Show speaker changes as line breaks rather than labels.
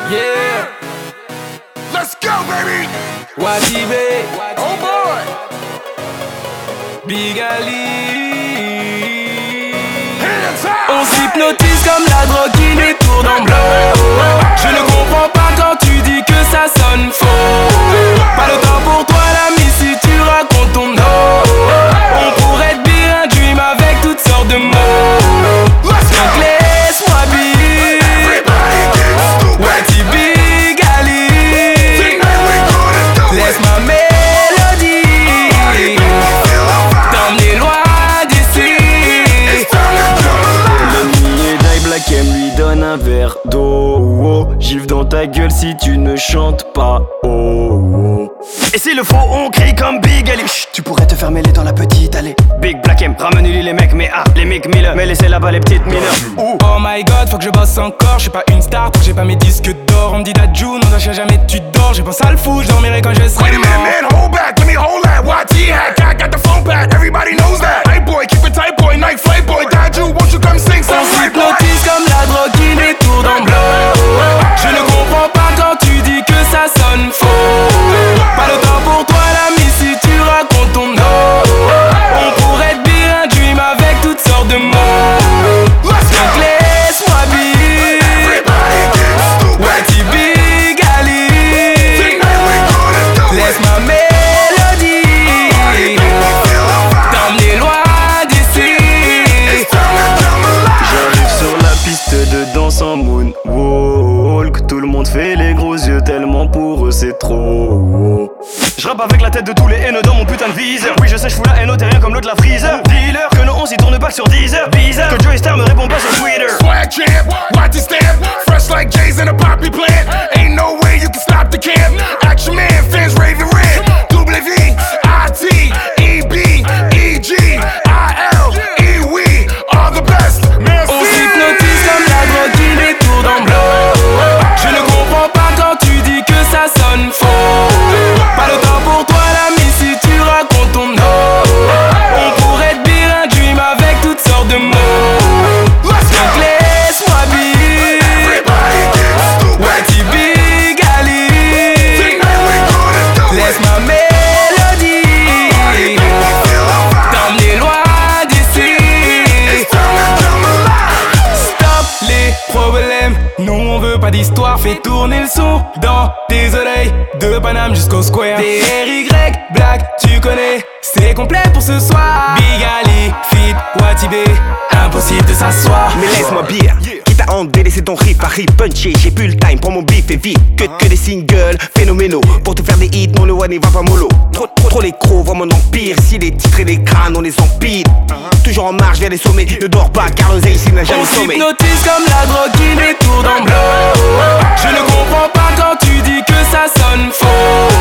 Yeah,
Let's go, baby!
Watibé,
Oh boy!
Big Ali.
Hands up!
On s'hypnotise comme la drogue qui nous tourne en bloc. Je ne comprends pas quand tu dis que ça sonne faux. Pas le temps pour toi l'ami si tu racontes ton nom. On pourrait te dire un dream avec toutes sortes de mots.
Let's go!
Donc laisse-moi be.
Everybody get stupid!
Wati Big Ali.
Tonight we gonna do
Laisse
it!
ma mélodie
Make me feel alive!
t'emmener loin d'ici.
It's time to come alive!
L'ennemi et Die Black M lui donne un verre d'eau. Oh, gifle dans ta gueule si tu ne chantes pas. Oh, oh. Et s'il le faut, on crie comme Big Ali. Chut, tu pourrais te faire mêler dans la petite allée. Big Black M, ramène-lui les mecs, mais les mecs Miller. Mais laissez là-bas les petites mineures.
Oh my god, faut que je bosse encore. Je suis pas une star, tant que j'ai pas mes disques d'or. On me dit d'adjou, non, non, jamais tu dors. J'ai pensé à le fou, je dormirai quand je serai
Wait a minute,
mort.
man, hold back, let me hold that. YT hack, I got the phone back, everybody knows that. Hey boy, keep it tight, boy, night flight, boy, got you, won't you come sing
On
something right, boy?
s'hypnotise comme la drogue qui nous tourne en bloc. Je ne comprends pas quand tu dis que ça sonne faux. Pas le temps pour toi l'ami si tu racontes ton nom. On pourrait te dire un dream avec toutes sortes de mots.
Let's
Donc
go!
laisse-moi be.
Everybody get stupid!
Wati Big Ali.
Tonight we gonna do
Laisse
it!
ma mélodie
Make me feel alive!
t'emmener loin d'ici.
It's time to come alive!
J'arrive sur la piste de danse en moonwalk. Tout le monde fait les gros yeux tellement pour eux c'est trop. Je rappe avec la tête de tous les haineux dans mon putain de viseur. Oui je sais je fous la haine au terrien comme l'eau de la freezer. Dealer que non on s'y tourne pas que sur 10 heures. Bizarre que Joey Star me répond pas sur Twitter.
Swag champ, YT stamp, fresh like J's in a poppy plant. Ain't no way you can stop the camp. Action man, fans raving red. W-I-T, E-B, E-G, I-L, E-We, all the best. Merci.
On s'hypnotise comme la drogue qui nous tourne en bloc. Je ne comprends pas quand tu dis que ça sonne faux. Pas le temps pour toi l'ami si tu racontes ton nom. On pourrait te dire un dream avec toutes sortes de mots.
Let's
Donc
go!
laisse-moi be.
Everybody get stupid!
Wati Big Ali.
Tonight we gonna do
Laisse
it!
ma mélodie
Make me feel alive!
t'emmener loin d'ici.
It's time to come alive!
Stop les problèmes, nous on veut pas d'histoire. Fais tourner le son dans tes oreilles. De Paname jusqu'au Square. DRY, Black, tu connais. C'est complet pour ce soir. Big Ali, Fit, Watibé. Impossible de s'asseoir.
Mais laisse-moi bien, quitte à en délaisser ton riff à rip punché. J'ai plus le time, prends mon bif et vite. Que des singles phénoménaux. Pour te faire des hits, non le one il va pas mollo. Trop les crocs, voient mon empire. Si les titres et les crânes, on les empile. Toujours en marche vers les sommets. Ne dors pas, car l'oseille ici n'a jamais
On
sommeil.
s'hypnotise comme la drogue qui nous tourne en bloc. Je ne comprends pas quand tu dis que ça sonne faux.